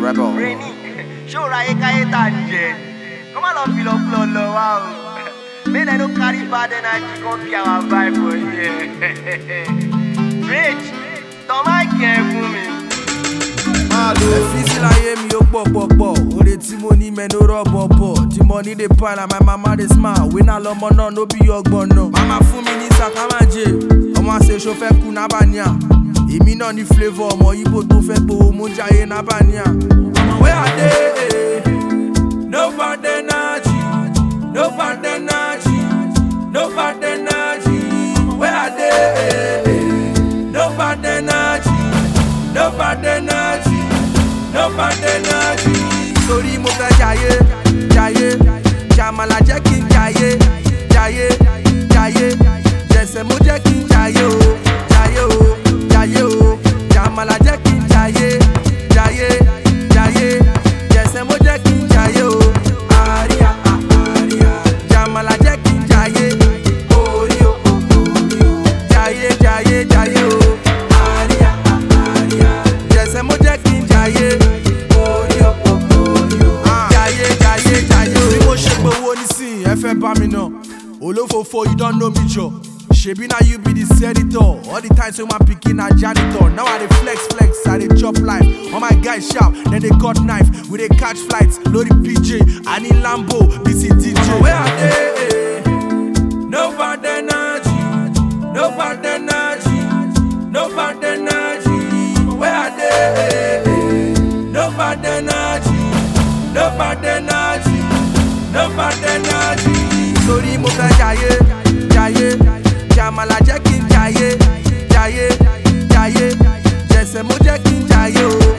Rebel. Rainy, show right here, come on, feel up, wow. May they don't carry bad energy, come be our vibe for here. Rich, don't mind careful me. Easy like me, yo, pop. Ore tí mo ní me no rub. The money they pile and my mama they smile. We na lo mono, no be your no. Mama fún mi ní sakamaje. Ọmọ ṣe ṣo fẹ́ kú na bania. Èmi náà ní flavor ọmọ Igbo tó fẹ́ gbowó mo jayé na bania. Where are they? No bad energy. No bad energy. No bad energy. Where are they? No bad energy. No bad energy. No bad energy. Sorry mo fẹ́ jayé. Jamala jẹ́ kí n jayé. Jẹ̀sẹ̀ mo jẹ́ kí n jayé o. Jamala jẹ́ kí n jayé. Jẹ̀sẹ̀ mo jẹ́ kí n jayé o. Jamala jẹ́ kí n jayé. Orí o. Jayé o. Jẹ̀sẹ̀ mo jẹ́ kí n jayé. Bí mo ṣe gbowó nísìnyí, ẹ fẹ́ bá mi náà. Olófòfò, you don't know me, Joe. Shebi na you be the senator. All the time so my pikin na janitor. Now I dey flex, I dey chop life. All my guys sharp, then they cut knife. We dey catch flights, load the PJ. I need Lambo, busy DJ. Where are they? No bad energy. No bad energy. No bad energy. Where are they? No bad energy. No bad energy. No bad energy. Sorry mo fẹ́ jayé. Jamala jẹ́ kí n jayé. Jẹ̀sẹ̀ mo jẹ́ kí n jayé o.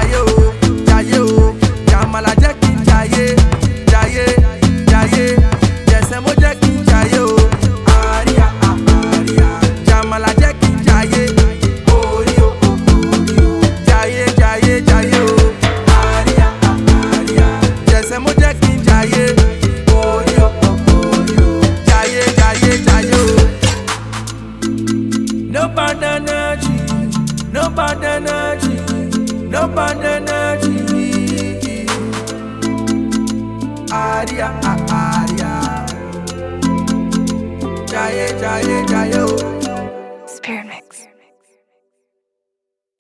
Jamala jẹ́ kí n jayé. Jẹ̀sẹ̀ mo jẹ́ kí n jayé o. Jamala jẹ́ kí n jayé. Jayé o. Jẹ̀sẹ̀ mo jẹ́ kí n jayé. Jayé o. No bad energy. No bad energy. No bad energy. Aria. Jayé o.